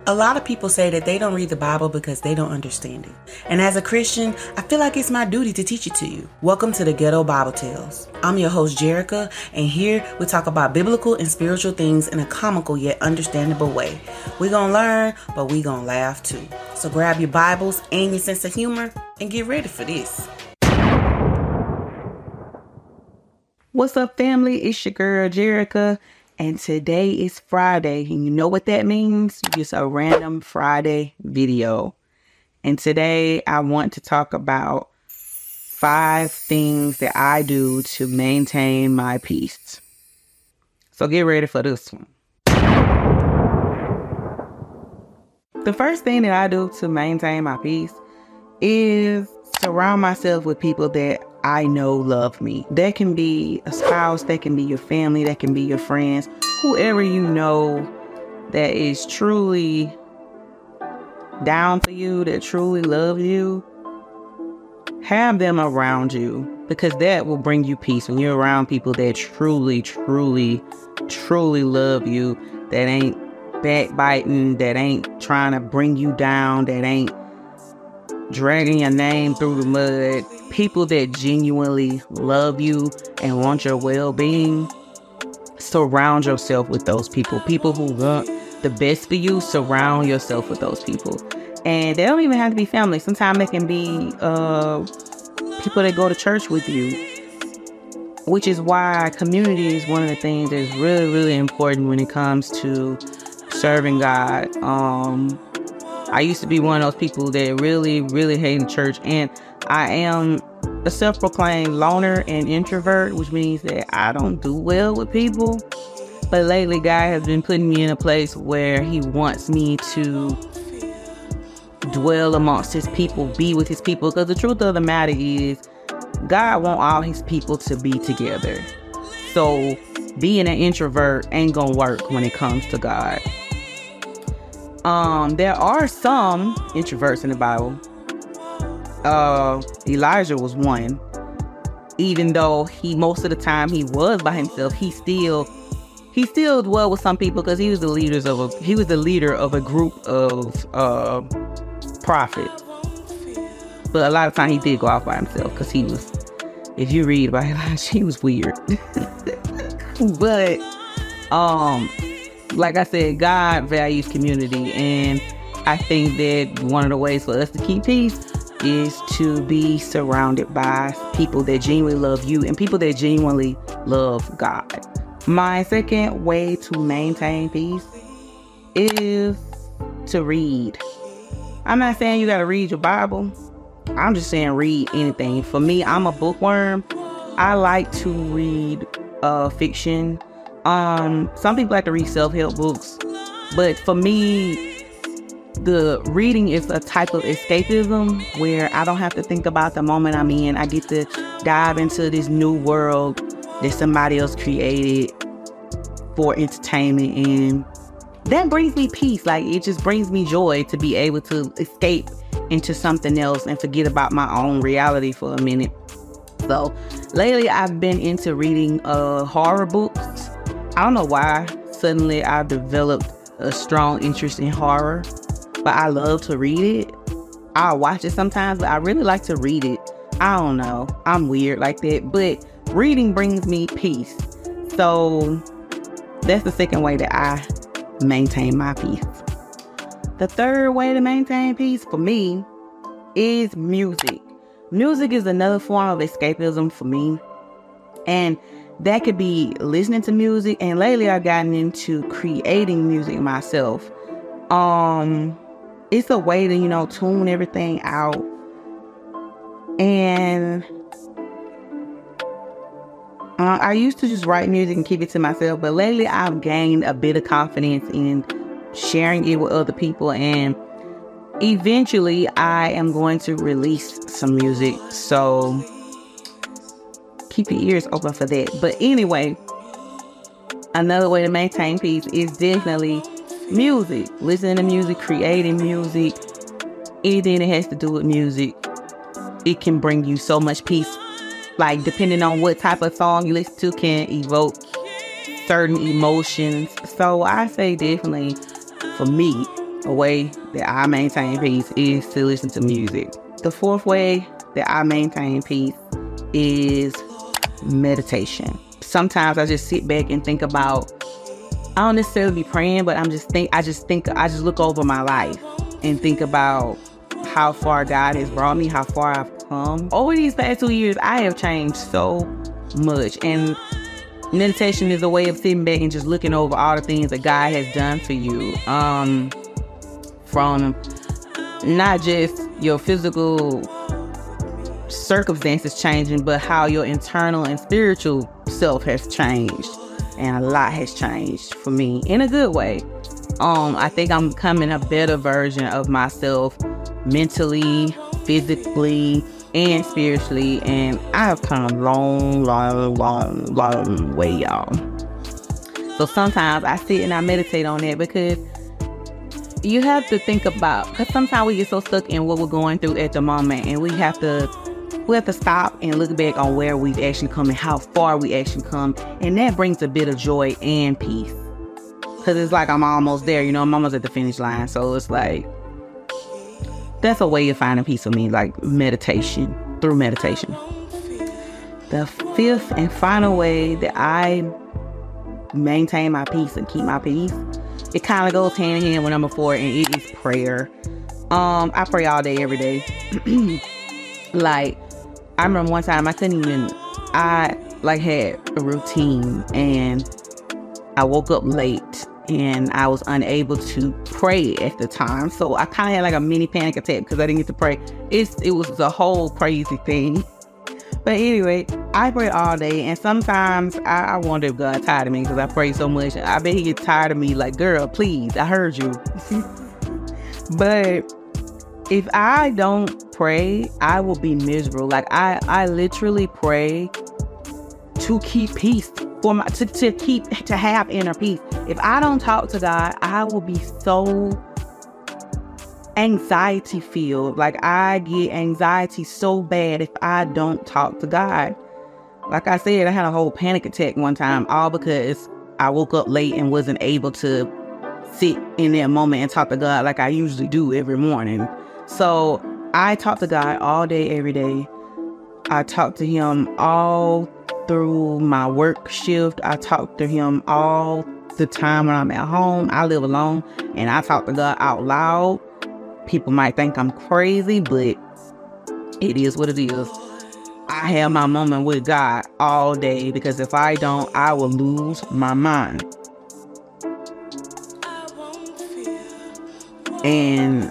A lot of people say that they don't read the Bible because they don't understand it. And as a Christian, I feel like it's my duty to teach it to you. Welcome to the Ghetto Bible Tales. I'm your host, Jerica, and here we talk about biblical and spiritual things in a comical yet understandable way. We're gonna learn, but we're gonna laugh too. So grab your Bibles and your sense of humor and get ready for this. What's up, family? It's your girl, Jerica. And today is Friday, and you know what that means? Just a random Friday video. And today I want to talk about 5 things that I do to maintain my peace. So get ready for this one. The first thing that I do to maintain my peace is surround myself with people that I know love me. That can be a spouse, that can be your family, that can be your friends, whoever you know that is truly down for you, that truly love you. Have them around you, because that will bring you peace when you're around people that truly, truly, truly love you, that ain't backbiting, that ain't trying to bring you down, that ain't dragging your name through the mud. People that genuinely love you and want your well-being. Surround yourself with those people. People who want the best for you. Surround yourself with those people. And they don't even have to be family. Sometimes they can be people that go to church with you. Which is why community is one of the things that's really, really important when it comes to serving God. I used to be one of those people that really, really hated church, and I am a self-proclaimed loner and introvert, which means that I don't do well with people. But lately, God has been putting me in a place where He wants me to dwell amongst His people, be with His people, because the truth of the matter is, God wants all His people to be together. So being an introvert ain't gonna work when it comes to God. There are some introverts in the Bible. Elijah was one. Even though most of the time he was by himself, he still dwelled with some people because he was the leader of a group of prophets. But a lot of times he did go out by himself because he was, if you read about Elijah, he was weird. But like I said, God values community, and I think that one of the ways for us to keep peace is to be surrounded by people that genuinely love you and people that genuinely love God. My second way to maintain peace is to read. I'm not saying you gotta read your Bible. I'm just saying read anything. For me, I'm a bookworm. I like to read fiction. Some people like to read self-help books, but for me, the reading is a type of escapism where I don't have to think about the moment I'm in. I get to dive into this new world that somebody else created for entertainment, and that brings me peace. Like, it just brings me joy to be able to escape into something else and forget about my own reality for a minute. So lately I've been into reading horror books. I don't know why suddenly I've developed a strong interest in horror, but I love to read it. I'll watch it sometimes, but I really like to read it. I don't know. I'm weird like that, but reading brings me peace. So that's the second way that I maintain my peace. The third way to maintain peace for me is music. Music is another form of escapism for me. And that could be listening to music, and lately I've gotten into creating music myself. It's a way to, tune everything out. And I used to just write music and keep it to myself, but lately I've gained a bit of confidence in sharing it with other people, and eventually I am going to release some music. So keep your ears open for that. But anyway, another way to maintain peace is definitely music. Listening to music, creating music, anything that has to do with music. It can bring you so much peace. Like, depending on what type of song you listen to can evoke certain emotions. So I say definitely, for me, a way that I maintain peace is to listen to music. The fourth way that I maintain peace is meditation. Sometimes I just sit back and think about, I don't necessarily be praying, but I just look over my life and think about how far God has brought me, how far I've come. Over these past 2 years, I have changed so much. And meditation is a way of sitting back and just looking over all the things that God has done for you. From not just your physical circumstances changing, but how your internal and spiritual self has changed. And a lot has changed for me in a good way. I think I'm becoming a better version of myself mentally, physically, and spiritually. And I have come a long way, y'all. So sometimes I sit and I meditate on that, because you have to think about, because sometimes we get so stuck in what we're going through at the moment, and we have to stop and look back on where we've actually come and how far we actually come. And that brings a bit of joy and peace. Because it's like I'm almost there, I'm almost at the finish line. So it's like, that's a way of finding peace for me, like meditation, through meditation. The fifth and final way that I maintain my peace and keep my peace, it kind of goes hand in hand with number 4, and it is prayer. I pray all day, every day. Like, I remember one time I had a routine, and I woke up late and I was unable to pray at the time. So I kind of had like a mini panic attack because I didn't get to pray. It was a whole crazy thing. But anyway, I pray all day, and sometimes I wonder if God tired of me because I pray so much. I bet he gets tired of me, like, girl, please, I heard you. But if I don't pray, I will be miserable. Like, I literally pray to keep peace, to have inner peace. If I don't talk to God, I will be so anxiety filled. Like, I get anxiety so bad if I don't talk to God. Like I said, I had a whole panic attack one time, all because I woke up late and wasn't able to sit in that moment and talk to God like I usually do every morning. So I talk to God all day, every day. I talk to him all through my work shift. I talk to him all the time when I'm at home. I live alone, and I talk to God out loud. People might think I'm crazy, but it is what it is. I have my moment with God all day, because if I don't, I will lose my mind. And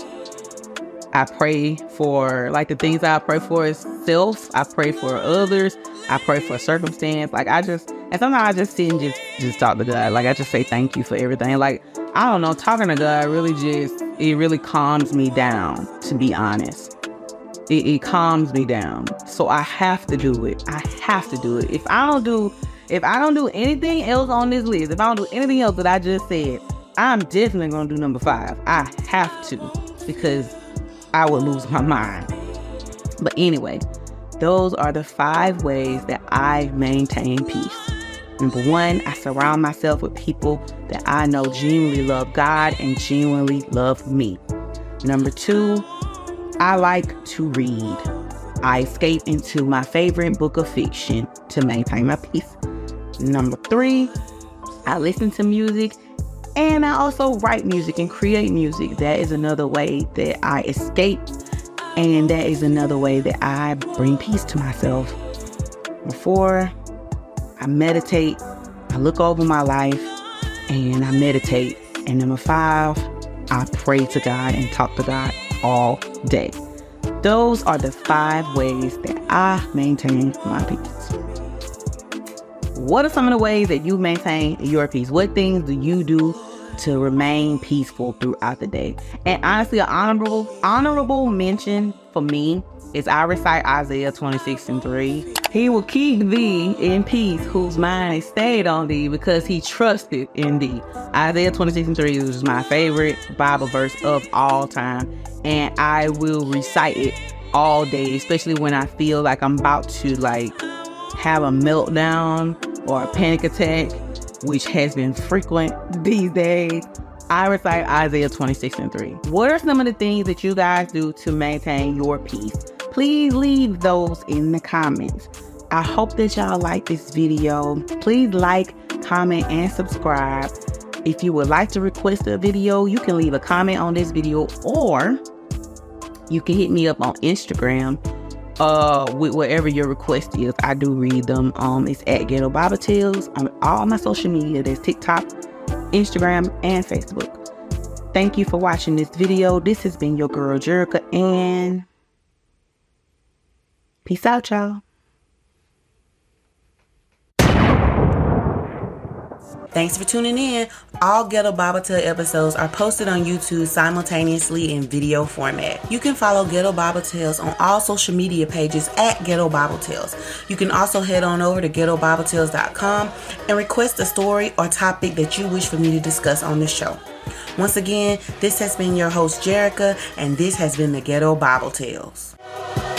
I pray for, like, the things I pray for is self. I pray for others. I pray for circumstance. Like, and sometimes I just sit and just talk to God. Like, I just say thank you for everything. Like, I don't know, talking to God it really calms me down, to be honest. It calms me down. So I have to do it. I have to do it. If I don't do anything else on this list, if I don't do anything else that I just said, I'm definitely going to do number 5. I have to, because I would lose my mind. But anyway, those are the 5 ways that I maintain peace. Number 1, I surround myself with people that I know genuinely love God and genuinely love me. Number 2, I like to read. I escape into my favorite book of fiction to maintain my peace. Number 3, I listen to music, and I also write music and create music. That is another way that I escape, and that is another way that I bring peace to myself. Number 4, I meditate. I look over my life and I meditate. And number 5, I pray to God and talk to God all day. Those are the 5 ways that I maintain my peace. What are some of the ways that you maintain your peace? What things do you do to remain peaceful throughout the day? And honestly, an honorable mention for me is I recite Isaiah 26:3. He will keep thee in peace whose mind is stayed on thee, because he trusted in thee. Isaiah 26:3 is my favorite Bible verse of all time, and I will recite it all day, especially when I feel like I'm about to have a meltdown or a panic attack, which has been frequent these days. I recite Isaiah 26:3. What are some of the things that you guys do to maintain your peace? Please leave those in the comments. I hope that y'all like this video. Please like, comment, and subscribe. If you would like to request a video, you can leave a comment on this video, or you can hit me up on Instagram with whatever your request is. I do read them. It's at Ghetto Bible Tales on all my social media. There's TikTok, Instagram, and Facebook. Thank you for watching this video. This has been your girl Jerica, and peace out, y'all. Thanks for tuning in. All Ghetto Bible Tale episodes are posted on YouTube simultaneously in video format. You can follow Ghetto Bible Tales on all social media pages at Ghetto Bible Tales. You can also head on over to ghettobibletales.com and request a story or topic that you wish for me to discuss on this show. Once again, this has been your host Jerica, and this has been the Ghetto Bible Tales.